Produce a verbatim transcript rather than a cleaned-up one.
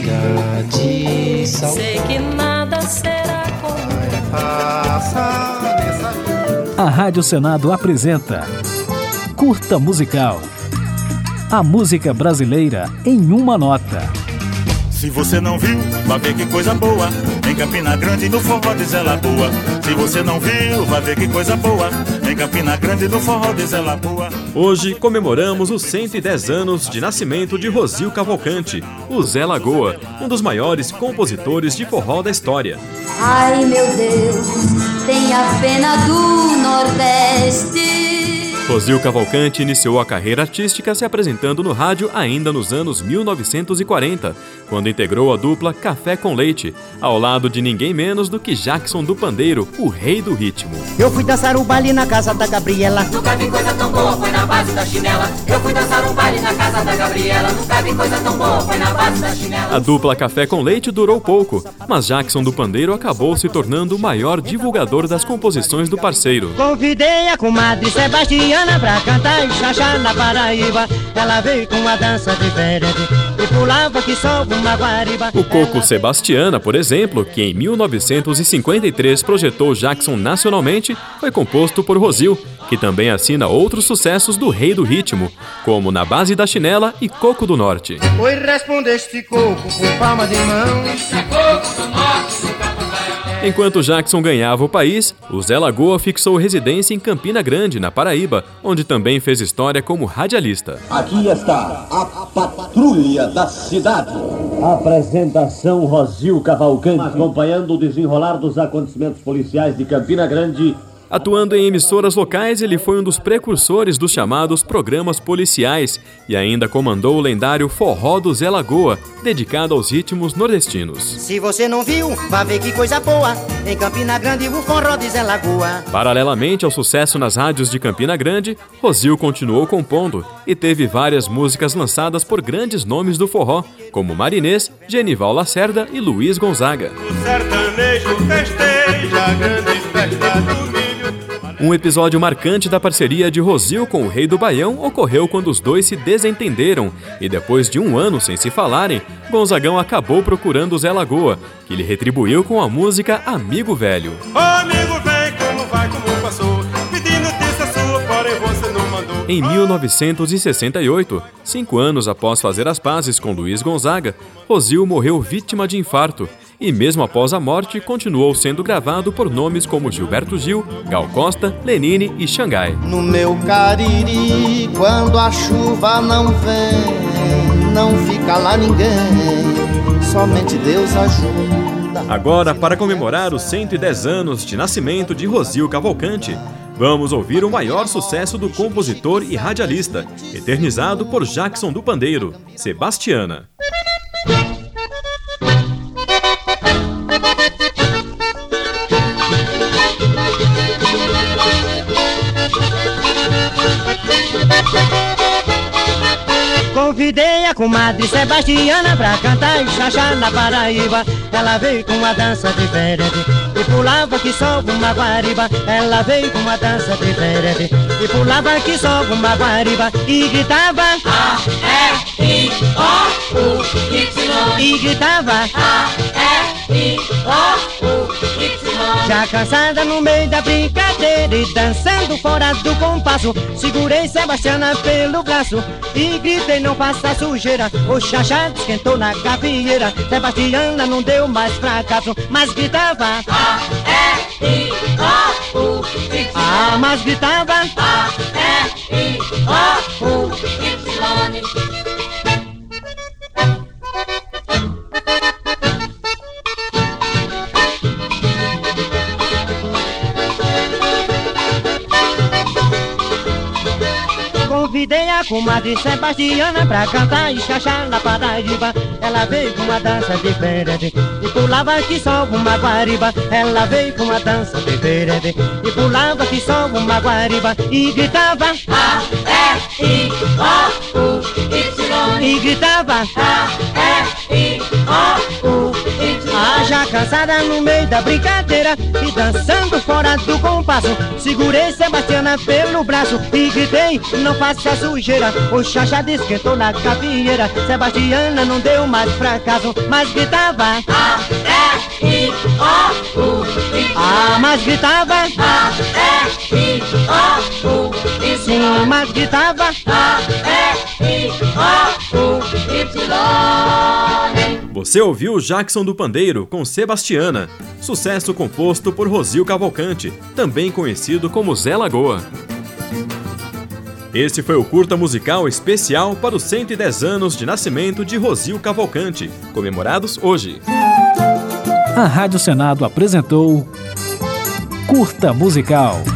de sal. Sei que nada será como a Rádio Senado apresenta Curta Musical. A música brasileira em uma nota. Se você não viu, vai ver que coisa boa. Em Campina Grande, no forró de Zé Lagoa. Se você não viu, vai ver que coisa boa. Em Campina Grande, no forró de Zé Lagoa. Hoje comemoramos os cento e dez anos de nascimento de Rosil Cavalcante, o Zé Lagoa, um dos maiores compositores de forró da história. Ai, meu Deus, tenha pena do Nordeste. Rosil Cavalcante iniciou a carreira artística se apresentando no rádio ainda nos anos mil novecentos e quarenta, quando integrou a dupla Café com Leite, ao lado de ninguém menos do que Jackson do Pandeiro, o rei do ritmo. Eu fui dançar um baile na casa da Gabriela. Nunca vi coisa tão boa, foi na base da chinela. Eu fui dançar um baile na casa da Gabriela. Nunca vi coisa tão boa, foi na base da chinela. A dupla Café com Leite durou pouco, mas Jackson do Pandeiro acabou se tornando o maior divulgador das composições do parceiro. Convidei a comadre Sebastiana pra cantar e chachar na Paraíba. Ela veio com uma dança diferente e pulava que só uma guariba. O Coco Sebastiana, por exemplo, que em mil novecentos e cinquenta e três projetou Jackson nacionalmente, foi composto por Rosil, que também assina outros sucessos do rei do ritmo, como Na Base da Chinela e Coco do Norte. Oi, respondeste Coco com palma de mão. Coco do Norte, nunca foi. Enquanto Jackson ganhava o país, o Zé Lagoa fixou residência em Campina Grande, na Paraíba, onde também fez história como radialista. Aqui está a patrulha da cidade. Apresentação Rosil Cavalcante, acompanhando o desenrolar dos acontecimentos policiais de Campina Grande. Atuando em emissoras locais, ele foi um dos precursores dos chamados programas policiais e ainda comandou o lendário Forró do Zé Lagoa, dedicado aos ritmos nordestinos. Se você não viu, vá ver que coisa boa. Em Campina Grande, o forró de Zé Lagoa. Paralelamente ao sucesso nas rádios de Campina Grande, Rosil continuou compondo e teve várias músicas lançadas por grandes nomes do forró, como Marinês, Genival Lacerda e Luiz Gonzaga. O sertanejo festeja a grande festa do milho. Um episódio marcante da parceria de Rosil com o Rei do Baião ocorreu quando os dois se desentenderam e depois de um ano sem se falarem, Gonzagão acabou procurando Zé Lagoa, que lhe retribuiu com a música Amigo Velho. Ô amigo velho, como vai, como passou? Pedi notícia sua, porém você não mandou. Em mil novecentos e sessenta e oito, cinco anos após fazer as pazes com Luiz Gonzaga, Rosil morreu vítima de infarto. E mesmo após a morte, continuou sendo gravado por nomes como Gilberto Gil, Gal Costa, Lenine e Xangai. No meu Cariri, quando a chuva não vem, não fica lá ninguém, somente Deus ajuda. Agora, para comemorar os cento e dez anos de nascimento de Rosil Cavalcante, vamos ouvir o maior sucesso do compositor e radialista, eternizado por Jackson do Pandeiro, Sebastiana. Convidei a comadre Sebastiana pra cantar e chachar na Paraíba. Ela veio com uma dança diferente e pulava que só uma guariba. Ela veio com uma dança diferente e pulava que só uma guariba. E gritava A, E, I, O, U, Y. E gritava A, E, I, O, U, Y. Já cansada no meio da brincadeira e dançando fora do compasso, segurei Sebastiana pelo braço e gritei não faça sujeira. O chachá esquentou na gavieira, Sebastiana não deu mais fracasso, mas gritava A, E, I, O, U, Y. Ah, mas gritava A, E, I, O, U, Y. Convidei a comadre Sebastiana pra cantar e chachar na Paraíba. Ela veio com uma dança diferente e pulava que só uma guariba. Ela veio com uma dança diferente e pulava que só uma guariba. E gritava A, E, I, O, U, Y. E gritava A, E, I, O, U, Y. Ah, já cansada no meio da brincadeira e dançando fora do compasso, segurei Sebastiana pelo braço e gritei, não faça sujeira. O Xaxá esquentou na capieira, Sebastiana não deu mais fracasso, mas gritava A, E, I, O, U, Y. Ah, mas gritava A, E, I, O, U, Y. Sim, mas gritava A, E, I, O, U, Y. Você ouviu Jackson do Pandeiro com Sebastiana, sucesso composto por Rosil Cavalcante, também conhecido como Zé Lagoa. Este foi o curta musical especial para os cento e dez anos de nascimento de Rosil Cavalcante, comemorados hoje. A Rádio Senado apresentou Curta Musical.